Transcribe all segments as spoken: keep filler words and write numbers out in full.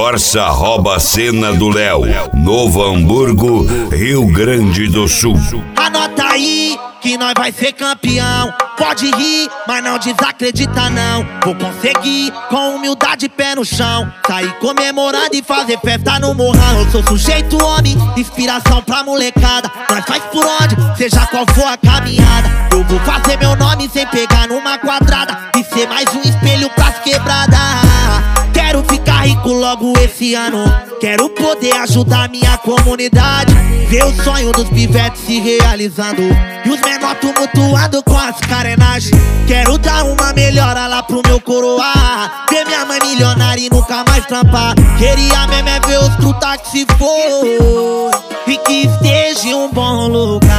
Corsa rouba a cena do Léo, Novo Hamburgo, Rio Grande do Sul. Anota aí que nós vai ser campeão. Pode rir, mas não desacredita não. Vou conseguir, com humildade, pé no chão, sair comemorando e fazer festa no morrão. Eu sou sujeito homem, inspiração pra molecada. Nós faz por onde, seja qual for a caminhada. Eu vou fazer meu nome sem pegar numa quadrada e ser mais um espelho pras quebradas. Quero ficar rico logo esse ano. Quero poder ajudar minha comunidade, ver o sonho dos pivetes se realizando e os menor tumultuando com as carenagens. Quero dar uma melhora lá pro meu coroa, ver minha mãe milionária e nunca mais trampar. Queria mesmo é ver os truta que se for e que esteja em um bom lugar.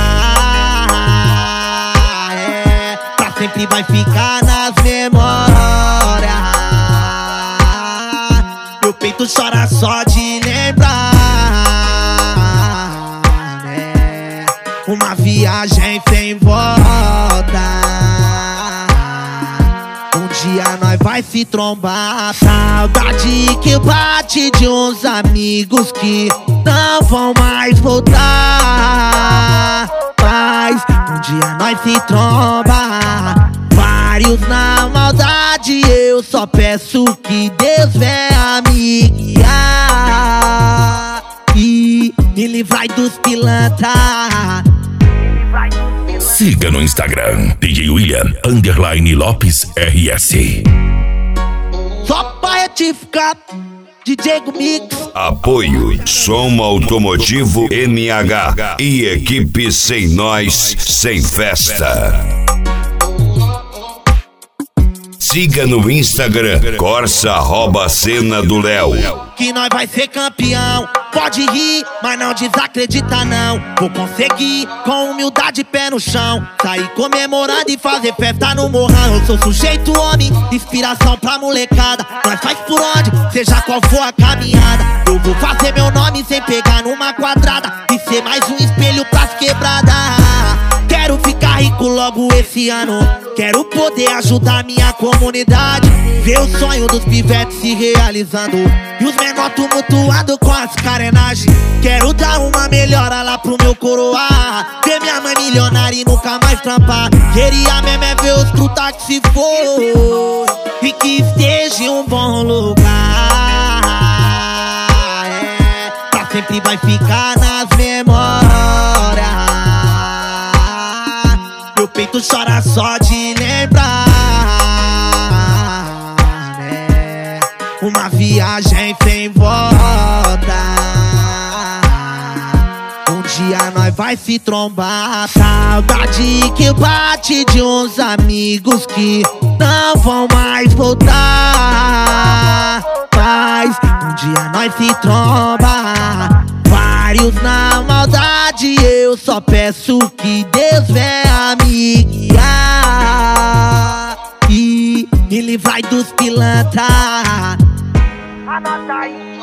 É, pra sempre vai ficar nas memórias. Meu peito chora só de lembrar, né? Uma viagem sem volta. Um dia nós vai se trombar. Saudade que bate de uns amigos que não vão mais voltar. Mas um dia nós se tromba, vários na maldade. Eu só peço que Deus venha me guiar e me livrar dos pilantras. Siga no Instagram D J William underline Lopes R S. Só pra retificar, D J Mix. Apoio Som Automotivo N H e equipe Sem Nós, Sem Festa. Siga no Instagram, Corsa rouba a cena do Léo. Que nós vai ser campeão. Pode rir, mas não desacredita não. Vou conseguir, com humildade, pé no chão, sair comemorando e fazer festa no morrão. Eu sou sujeito homem, inspiração pra molecada. Nós faz por onde, seja qual for a caminhada. Eu vou fazer meu nome sem pegar numa quadrada e ser mais um espelho pras quebradas. Quero ficar rico logo esse ano. Quero poder ajudar minha comunidade, ver o sonho dos pivetes se realizando e os menor tumultuando com as carenagens. Quero dar uma melhora lá pro meu coroa, ver minha mãe milionária e nunca mais trampar. Queria mesmo é ver os truta que se for e que esteja em um bom lugar. É, pra sempre vai ficar nas memórias. Meu peito chora só de lembrar, né? Uma viagem sem volta. Um dia nós vai se trombar. Saudade que bate de uns amigos que não vão mais voltar. Mas um dia nós se tromba, vários na maldade. Eu só peço que Deus venha me guiar e me livrar dos pilantras. Anota aí.